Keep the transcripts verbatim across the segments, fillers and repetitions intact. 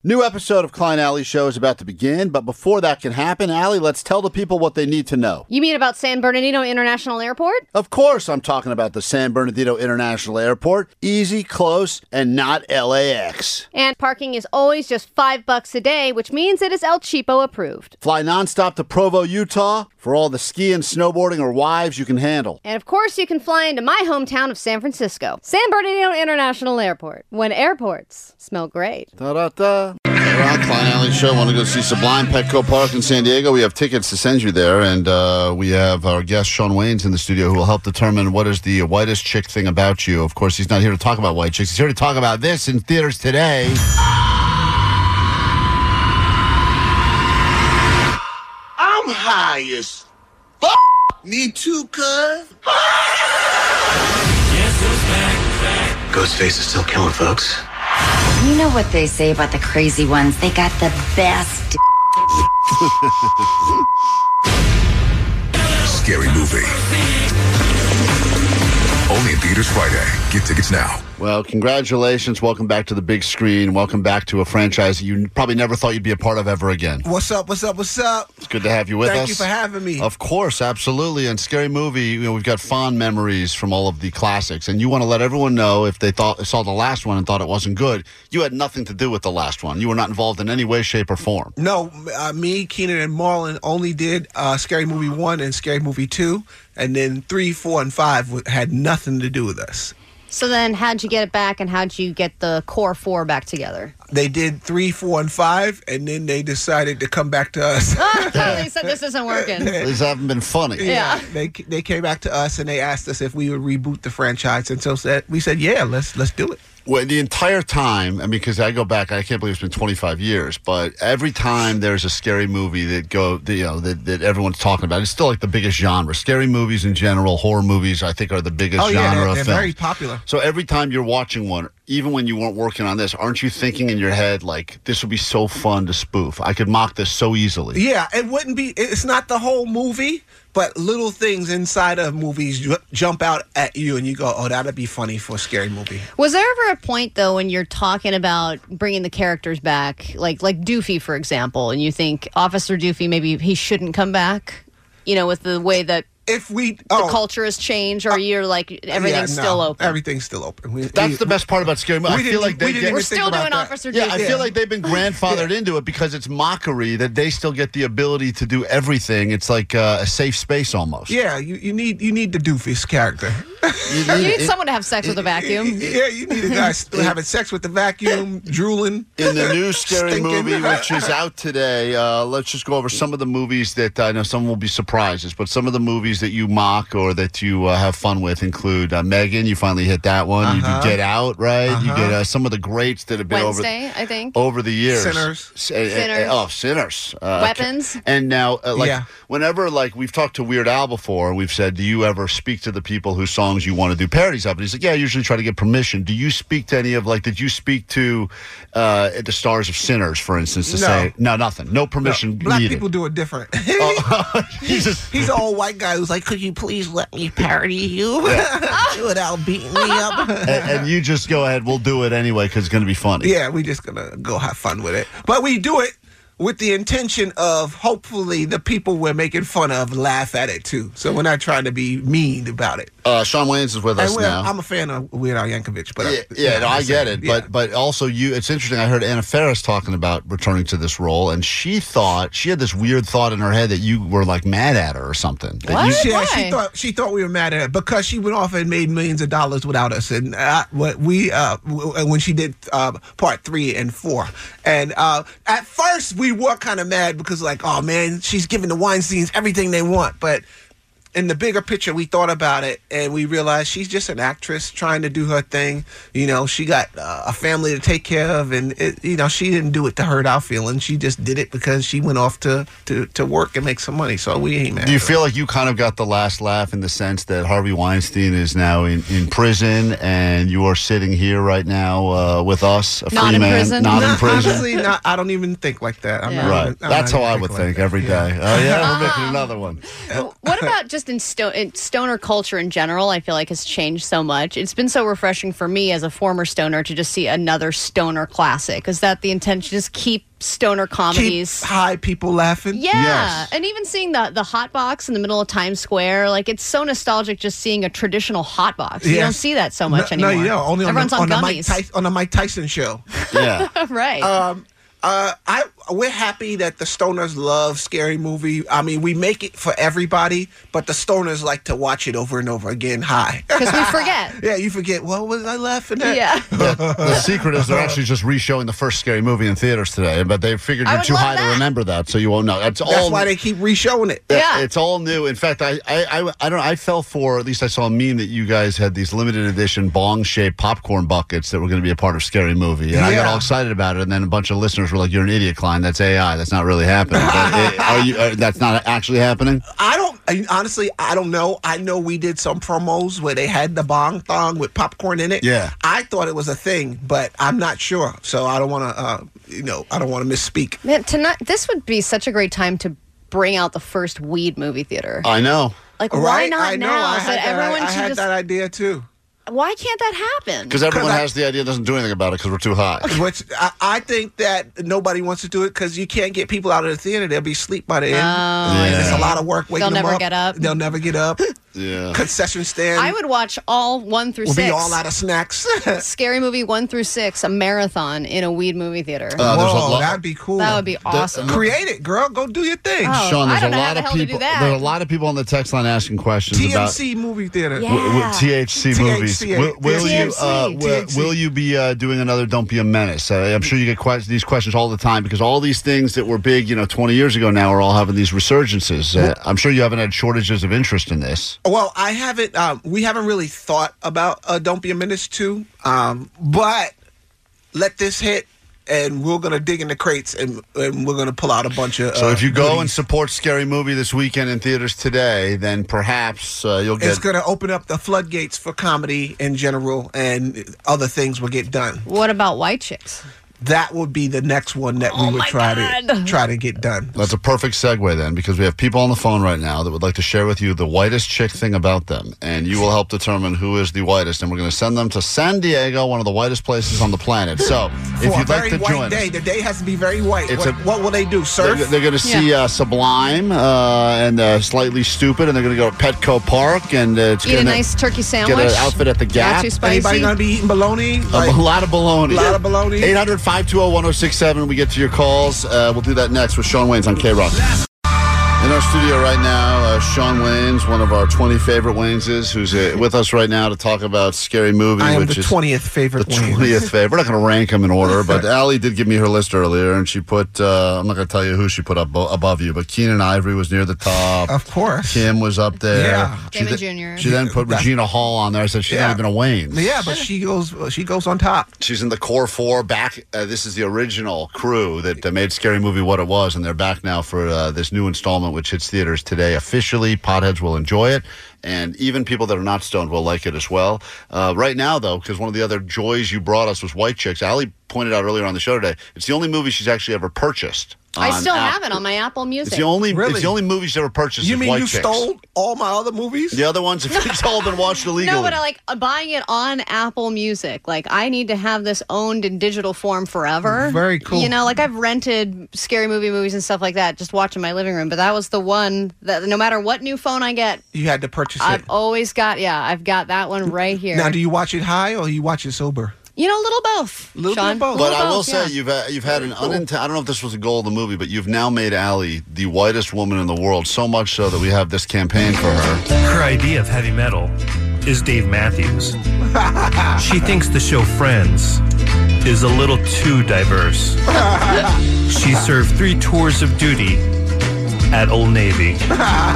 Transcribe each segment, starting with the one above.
New episode of Klein Alley Show is about to begin, but before that can happen, Allie, let's tell the people what they need to know. You mean about San Bernardino International Airport? Of course I'm talking about the San Bernardino International Airport. Easy, close, and not L A X. And parking is always just five bucks a day, which means it is El Cheapo approved. Fly nonstop to Provo, Utah, for all the skiing, snowboarding, or wives you can handle. And of course you can fly into my hometown of San Francisco. San Bernardino International Airport. When airports smell great. Da-da-da. We're on Klein Alley Show. Want to go see Sublime Petco Park in San Diego? We have tickets to send you there, and uh, we have our guest Shawn Wayans in the studio who will help determine what is the whitest chick thing about you. Of course, he's not here to talk about white chicks. He's here to talk about this in theaters today. I'm high as fuck. Me too, cuz. Ghostface is still killing folks. You know what they say about the crazy ones? They got the best. Scary Movie. Only in theaters Friday. Get tickets now. Well, congratulations. Welcome back to the big screen. Welcome back to a franchise that you probably never thought you'd be a part of ever again. What's up, what's up, what's up? It's good to have you with Thank us. Thank you for having me. Of course, absolutely. And Scary Movie, you know, we've got fond memories from all of the classics. And you want to let everyone know, if they thought saw the last one and thought it wasn't good, you had nothing to do with the last one. You were not involved in any way, shape, or form. No, uh, me, Keenan, and Marlon only did uh, Scary Movie one and Scary Movie two. And then three, four, and five had nothing to do with us. So then how'd you get it back, and how'd you get the core four back together? They did three, four, and five, and then they decided to come back to us. They said this isn't working. These haven't been funny. Yeah. They they came back to us, and they asked us if we would reboot the franchise. And so said, we said, yeah, let's let's do it. Well, the entire time, I mean, because I go back, I can't believe it's been twenty-five years, but every time there's a scary movie that go, that, you know, that, that everyone's talking about, it's still like the biggest genre. Scary movies in general, horror movies, I think, are the biggest oh, yeah, genre they're, of they're films. very popular. So every time you're watching one, even when you weren't working on this, aren't you thinking in your head, like, this would be so fun to spoof? I could mock this so easily. Yeah, it wouldn't be, it's not the whole movie, but little things inside of movies ju- jump out at you, and you go, oh, that'd be funny for a scary movie. Was there ever a point, though, when you're talking about bringing the characters back, like like Doofy, for example, and you think Officer Doofy, maybe he shouldn't come back, you know, with the way that If we the oh, culture has changed, or you're like, everything's yeah, no, still open? Everything's still open. We, That's we, the best part about scary movies. I we feel didn't- like they we didn't get... even We're think still about doing that. Officer Yeah, Doofy. I feel like they've been grandfathered into it because it's mockery that they still get the ability to do everything. It's like uh, a safe space almost. Yeah, you, you need you need the Doofus character. You You need it- someone to have sex with a vacuum. Yeah, you need a guy still having sex with the vacuum, drooling. In the new Scary Stinking. Movie, which is out today, uh, let's just go over some of the movies that I know some will be surprises, but some of the movies that you mock or that you uh, have fun with include uh, Megan. You finally hit that one. Uh-huh. You do Get Out, right? You Uh-huh. get uh, some of the greats that have been Wednesday, I think. over over the years. Sinners. S- uh, uh, Sinners. oh, Sinners. Uh, Weapons. And now, uh, like, Yeah. whenever, like, we've talked to Weird Al before, and we've said, do you ever speak to the people whose songs you want to do parodies of? And he's like, yeah, I usually try to get permission. Do you speak to any of, like, did you speak to uh, the stars of Sinners, for instance, to No. say, no, nothing, no permission Black needed? people do it different. Oh, he's just, He's an old white guy who's like, could you please let me parody you without beating me up? and, and you just go ahead, we'll do it anyway because it's going to be funny. Yeah, we just gonna go have fun with it. But we do it with the intention of hopefully the people we're making fun of laugh at it too. So we're not trying to be mean about it. Uh, Shawn Wayans is with us And we're- now. I'm a fan of Weird Al Yankovic, but Yeah, I, yeah, no, I I'm get saying, it, yeah. but but also you. It's interesting. I heard Anna Faris talking about returning to this role, and she thought she had this weird thought in her head that you were like mad at her or something. That What? you- Yeah, Why? she thought she thought we were mad at her because she went off and made millions of dollars without us, and uh, what we uh, w- when she did uh, part three and four, and uh, at first we were kind of mad because like, oh man, she's giving the Weinsteins everything they want, but in the bigger picture, we thought about it and we realized she's just an actress trying to do her thing. You know, she got uh, a family to take care of, and it, you know, she didn't do it to hurt our feelings. She just did it because she went off to, to, to work and make some money. So we ain't mad. Do you at her. feel like you kind of got the last laugh in the sense that Harvey Weinstein is now in, in prison and you are sitting here right now uh, with us, a Not free in man, prison? not in Nah, prison? Honestly, not, I don't even think like that. I'm Yeah. not Right. even- I'm That's not how I even would like think that. every Yeah. day. Oh, yeah, we're making another one. What about just just in, sto- in stoner culture in general, I feel like has changed so much. It's been so refreshing for me as a former stoner to just see another stoner classic. Is that the intention? Just keep stoner comedies. Keep high people laughing. Yeah, Yes. and even seeing the the hot box in the middle of Times Square, like it's so nostalgic just seeing a traditional hot box. You Yes. don't see that so much no, anymore. No, you don't. Only on Everyone's the, on, on, the Mike gummies. Tyson, on the Mike Tyson show. Yeah. right. Um, uh, I we're happy that the stoners love Scary Movie. I mean, we make it for everybody, but the stoners like to watch it over and over again high. Because we forget. Yeah, you forget. What was I laughing at? Yeah. The, the secret is they're actually just re-showing the first Scary Movie in theaters today, but they figured I you're would too love high that. to remember that, so you won't know. It's That's all why they keep re-showing it. Yeah. It's all new. In fact, I, I, I, I don't. I fell for. At least I saw a meme that you guys had these limited edition bong-shaped popcorn buckets that were going to be a part of Scary Movie, and I got Yeah. all excited about it. And then a bunch of listeners were like, "You're an idiot, Klein. That's A I. That's not really happening." But it, are you? Uh, that's not actually happening. I don't, I, honestly, I don't know. I know we did some promos where they had the bong thong with popcorn in it. Yeah. I thought it was a thing, but I'm not sure. So I don't want to, uh, you know, I don't want to misspeak. Man, tonight this would be such a great time to bring out the first weed movie theater. I know. Like, why Right? not I know. now? I So had, that that, everyone I should had just. that idea too. Why can't that happen? Because everyone 'Cause I- has the idea, doesn't do anything about it because we're too high. Which I, I think that nobody wants to do it because you can't get people out of the theater. They'll be asleep by the end. Yeah. It's a lot of work waking They'll them never up. get up. They'll never get up. Yeah. Concession stand. I would watch all one through will six. be all out of snacks. Scary Movie one through six, a marathon in a weed movie theater. Uh, there's a Whoa, lot- that'd be cool. that would be awesome. Create it, girl. Go do your thing. Oh, Sean, I there's don't a know how lot the of hell to do people. that. There are a lot of people on the text line asking questions about. T M C movie theater. Yeah. W- w- T H C T H C, movies. Will, will yeah. you uh, T H C. will, T H C. will you be uh, doing another Don't Be a Menace? Uh, I'm sure you get que- these questions all the time because all these things that were big, you know, twenty years ago now are all having these resurgences. Uh, I'm sure you haven't had shortages of interest in this. Well, I haven't. Um, we haven't really thought about uh, "Don't Be a Menace" two, um, but let this hit, and we're gonna dig in the crates, and, and we're gonna pull out a bunch of. So uh, if you go and goodies. support Scary Movie this weekend in theaters today, then perhaps uh, you'll It's get. gonna open up the floodgates for comedy in general, and other things will get done. What about White Chicks? That would be the next one that Oh we would my try to God. try to get done. That's a perfect segue then, because we have people on the phone right now that would like to share with you the whitest chick thing about them, and you will help determine who is the whitest. And we're going to send them to San Diego, one of the whitest places on the planet. So, For if a you'd very like to white join day, us, the day has to be very white. It's What, a- what will they do? Surf? they're, they're going to see uh, Sublime uh, and uh, Slightly Stupid, and they're going to go to Petco Park, and uh, it's Eat going a to nice turkey sandwich. get an outfit at the Gap. Not too spicy. Anybody gonna be eating bologna? A Like, lot of baloney. A lot of baloney. eight hundred, five two zero, one zero six seven. We get to your calls. Uh, we'll do that next with Sean Waynes on K-Rock. In our studio right now, uh, Sean Waynes, one of our twenty favorite Wayneses, who's uh, with us right now to talk about Scary Movie, I am which the is twentieth favorite. the Wayne. twentieth favorite. We're not going to rank them in order, but Allie did give me her list earlier, and she put, uh, I'm not going to tell you who she put up above you, but Keenan Ivory was near the top. Of course. Kim was up there. Yeah. She Damon th- Junior She then put That's- Regina Hall on there. I said, she's Yeah. not even a Wayne. Yeah, but she goes. She goes on top. She's in the core four. Back. Uh, this is the original crew that uh, made Scary Movie what it was, and they're back now for uh, this new installment, which hits theaters today. Officially, potheads will enjoy it, and even people that are not stoned will like it as well. Uh, right now, though, because one of the other joys you brought us was White Chicks. Allie pointed out earlier on the show today, it's the only movie she's actually ever purchased. I on still App- have it on my Apple Music. It's the only. Really? It's the only movie she's ever purchased. You is mean White you Chicks. stole all my other movies? The other ones have it's all been watched illegally. No, but I like uh, buying it on Apple Music. Like, I need to have this owned in digital form forever. Very cool. You know, like I've rented Scary Movie movies and stuff like that, just watch in my living room. But that was the one that no matter what new phone I get, You had to purchase I've it. always got, yeah, I've got that one right here. Now, do you watch it high or you watch it sober? you know, a little both. Little bit Sean. of both. But Little I will both, say yeah. you've uh, you've had an unintended. I don't know if this was a goal of the movie, but you've now made Allie the whitest woman in the world. So much so that we have this campaign for her. Her idea of heavy metal is Dave Matthews. She thinks the show Friends is a little too diverse. She served three tours of duty at Old Navy.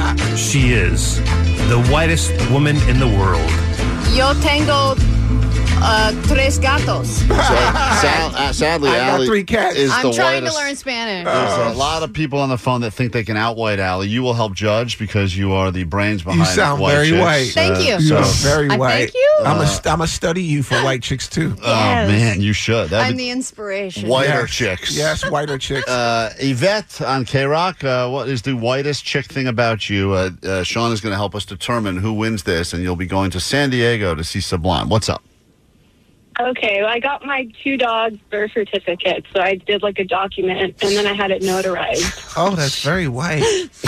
She is the whitest woman in the world. Yo tengo Uh, tres gatos. So, Sal, uh, sadly, I got Allie three cats. is I'm the trying whitest. to learn Spanish. There's a lot of people on the phone that think they can outwhite Allie. You will help judge because you are the brains behind You sound White very Chicks. white. Thank you. You're So, very I white. thank you. I'm a, I'm a study you for white chicks too. oh, man, you should. That'd I'm be the inspiration. whiter Yes. chicks. Yes, whiter chicks. Uh, Yvette on K-Rock, uh, what is the whitest chick thing about you? Uh, uh, Sean is going to help us determine who wins this, and you'll be going to San Diego to see Sublime. What's up? Okay, well, I got my two dogs' birth certificates, so I did like a document, and then I had it notarized. Oh, that's very white.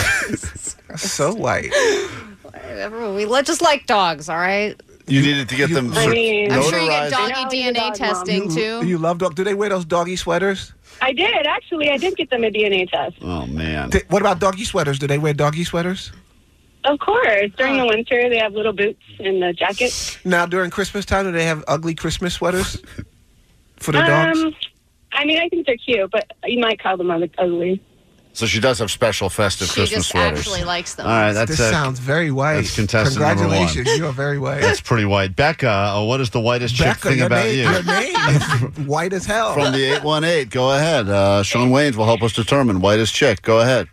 So white. Whatever, we let just like dogs, all right? You needed to get them I mean- I'm sure you get notarized. doggy Now D you're N A dog mom. testing You, too. you love dog. Do they wear those doggy sweaters? I did, actually. I did get them a D N A test. Oh, man. Th- what about doggy sweaters? Do they wear doggy sweaters? Of course. During the winter, they have little boots and the jackets. Now, during Christmas time, do they have ugly Christmas sweaters for the dogs? Um, I mean, I think they're cute, but you might call them ugly. So she does have special festive She Christmas just sweaters. actually likes them. All right, that's This uh, sounds very white. that's contestant number one. Congratulations, you are very white. that's pretty white. Becca, uh, what is the whitest chick Becca, thing your about name, you? your name is white as hell. From the eight one eight, go ahead. Uh, Sean Waynes will help us determine whitest chick. Go ahead.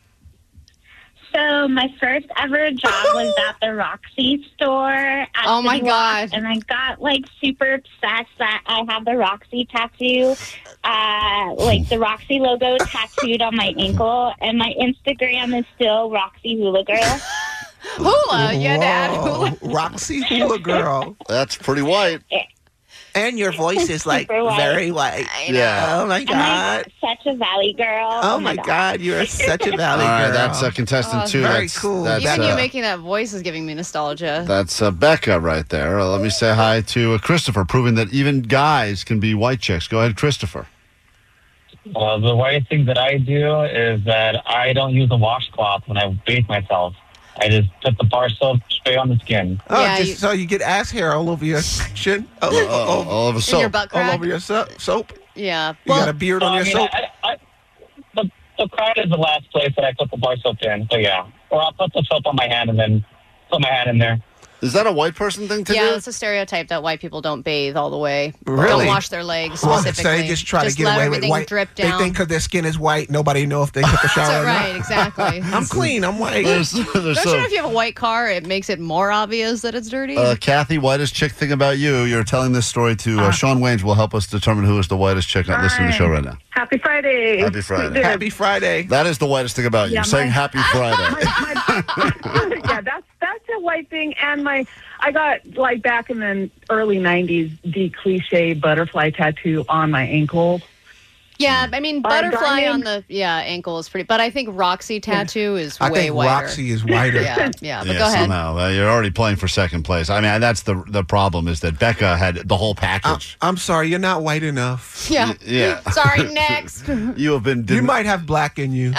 So my first ever job was at the Roxy store. At Oh, my City Walk, God. And I got like super obsessed that I have the Roxy tattoo, uh, like the Roxy logo tattooed on my ankle, and my Instagram is still Roxy Hula Girl. Hula, yeah, Dad. Whoa, Hula. Roxy Hula Girl. That's pretty white. And your voice is like Super white. very white. Yeah. Oh my I'm God. like such a Valley girl. Oh my God, you are such a valley All right, girl. that's uh, contestant Oh, two. very that's, cool. That's, Even uh, you making that voice is giving me nostalgia. That's uh, Becca right there. Uh, let me say hi to uh, Christopher, proving that even guys can be white chicks. Go ahead, Christopher. Well, the white thing that I do is that I don't use a washcloth when I bathe myself. I just put the bar soap spray on the skin. Oh, Yeah, just you- so you get ass hair all over your chin, all, Uh, all, all of a In soap. your butt all crack. over your so- soap. Yeah. You Well, got a beard on Well, I your mean, soap. I, I, the, the crack is the last place that I put the bar soap in. So, yeah. Or I'll put the soap on my hand and then put my hand in there. Is that a white person thing to yeah, do? it's a stereotype that white people don't bathe all the way. Really? Don't wash their legs Well, specifically. so they just try to get let away with everything white. drip They down. think because their skin is white, nobody know if they took a shower So, or right, not. exactly. I'm clean. I'm white. There's, there's Don't so, you know if you have a white car, it makes it more obvious that it's dirty? uh, Kathy, whitest chick thing about you. You're telling this story to uh, Sean Waynes. Will help us determine who is the whitest chick not listening to the show right now. Happy Friday. Happy Friday. Happy Friday. That is the whitest thing about you. Yeah, Saying my- Happy Friday. Yeah, that's that's a white thing. And my, I got like back in the early nineties, the cliche butterfly tattoo on my ankle. yeah, I mean, Uh, butterfly on diamond? the yeah ankle is pretty, but I think Roxy tattoo is I way think whiter. Roxy is whiter. Yeah, yeah, but yeah, go ahead. somehow uh, you're already playing for second place. I mean, that's the the problem is that Becca had the whole I'm, package. I'm sorry, you're not white enough. Yeah. yeah. Sorry, next. You have been. You might have black in you.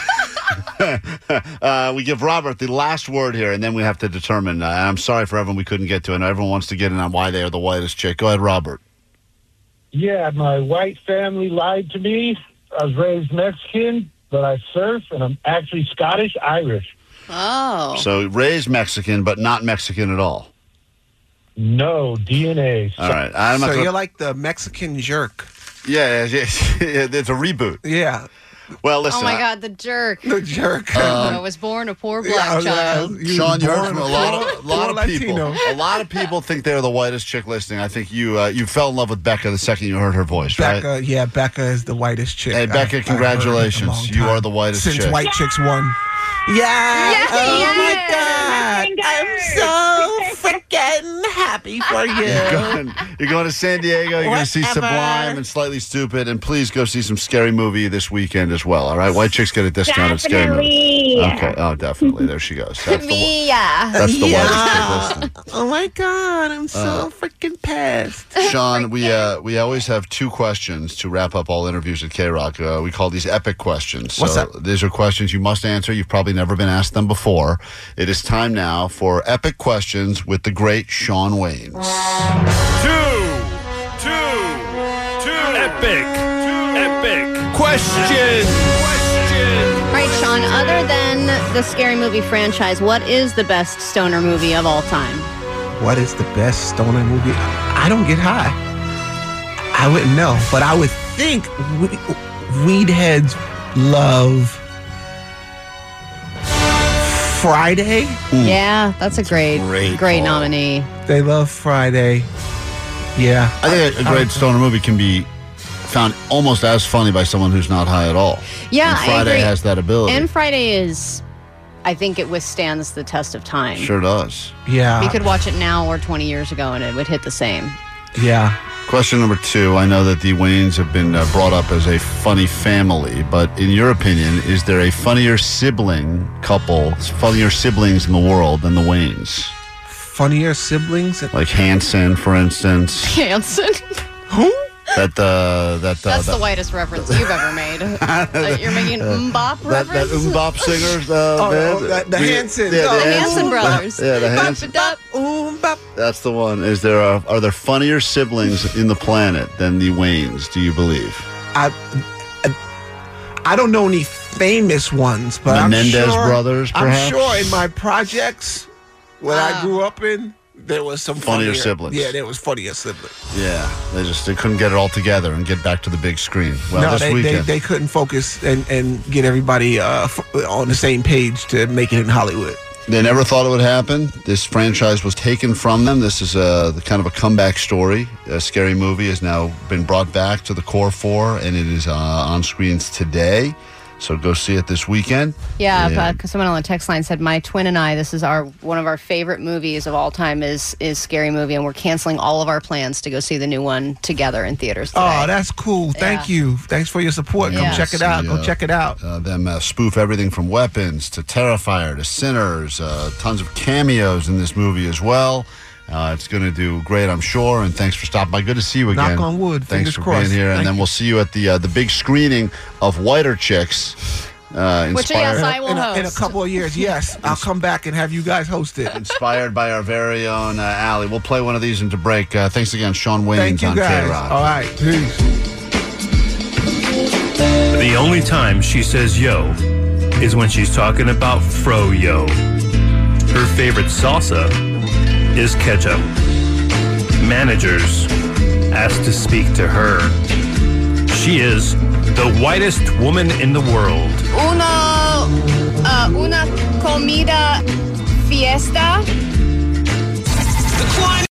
Uh, we give Robert the last word here, and then we have to determine. Uh, and I'm sorry for everyone we couldn't get to. I know everyone wants to get in on why they are the whitest chick. Go ahead, Robert. Yeah, my white family lied to me. I was raised Mexican, but I surf, and I'm actually Scottish Irish. Oh. So raised Mexican, but not Mexican at all. No D N A. All right, I'm So not you're gonna, like the Mexican jerk. yeah, yeah, yeah, it's a reboot. Yeah, Well, listen. Oh my I- God, the jerk. the jerk. I was born a poor black Yeah, child. uh, you Sean, you heard born from a a lot poor- of, lot poor of people. Latino. A lot of people think they're the whitest chick listening. I think you uh, you fell in love with Becca the second you heard her voice, right? Becca, yeah, Becca is the whitest chick. Hey, I've- Becca, I've congratulations. heard in a long You time. are the whitest Since chick. white chicks won. Yeah. Yeah, Oh yeah. my God. I'm so freaking happy for You're you. going, you're going to San Diego. You're going to see Whatever. Sublime and Slightly Stupid. And please go see some Scary Movie this weekend as well. All right? White chicks get a discount at Scary Movie. Definitely. Okay. Oh, definitely. There she goes. That's the, Me, yeah. that's the Yeah. whitest chick listening. Oh my God, I'm so Uh, freaking pissed. Sean, we uh, we always have two questions to wrap up all interviews at K-Rock. Uh, we call these epic questions. So What's that? these are questions you must answer. You've probably never been asked them before. It is time now for epic questions with the great Sean Waynes. Two, two, two. Epic, epic question. Question. All right, Sean, other than the Scary Movie franchise, what is the best stoner movie of all time? What is the best stoner movie? I don't get high. I wouldn't know, but I would think we- weed heads love Friday. Yeah, that's a great, Great great, call. nominee. They love Friday. Yeah. I think a, a great stoner movie can be found almost as funny by someone who's not high at all. Yeah, and I Friday agree. has that ability. And Friday is, I think it withstands the test of time. Sure does. Yeah. We could watch it now or twenty years ago and it would hit the same. Yeah. Question number two. I know that the Waynes have been uh, brought up as a funny family, but in your opinion, is there a funnier sibling couple, funnier siblings in the world than the Waynes? Funnier siblings? Like Hanson, for instance. Hanson? Who? That uh, that uh, That's that, the whitest reference you've ever made. Uh, you're making an Mbop that, that reference? Mbop singers. Uh, Oh, band? oh, that- the We- Hansons. Yeah, Oh, the The Hansons. Hanson brothers. Yeah, the Hanson. Bop, Ooh, bop. That's the one. Is there a, are there funnier siblings in the planet than the Waynes? Do you believe? I, I, I don't know any famous ones, but I'm Menendez sure, brothers, perhaps? I'm sure in my projects where I Ah. grew up in, there was some Funnier funnier siblings. Yeah, there was funnier siblings. Yeah, they just they couldn't get it all together and get back to the big screen. Well, no, this they, they weekend. they couldn't focus and, and get everybody uh, f- on the same page to make it in Hollywood. They never thought it would happen. This franchise was taken from them. This is a the kind of a comeback story. A Scary Movie has now been brought back to the core four, and it is uh, on screens today. So go see it this weekend. Yeah, Yeah. because someone on the text line said, my twin and I, this is our one of our favorite movies of all time is is Scary Movie, and we're canceling all of our plans to go see the new one together in theaters today. Oh, that's cool. Thank Yeah. you. Thanks for your support. Come Yeah. check it See, out. Go uh, check it out. Uh, them uh, spoof everything from Weapons to Terrifier to Sinners. Uh, tons of cameos in this movie as well. Uh, it's going to do great, I'm sure. And thanks for stopping by. Good to see you again. Knock on wood. Thanks Fingers for crossed. being here. And Thank then you. we'll see you at the uh, the big screening of Whiter Chicks. Uh, Which, inspired, yes, I will in, a, in a host. couple of years, yes, I'll come back and have you guys host it. inspired by our very own uh, Allie. We'll play one of these into break. Uh, thanks again, Sean Waynes Thank you on guys. K-Rock. All right, peace. The only time she says yo is when she's talking about fro-yo. Her favorite salsa is ketchup. Managers asked to speak to her. She is the whitest woman in the world. Uno, uh, una comida fiesta. The Klein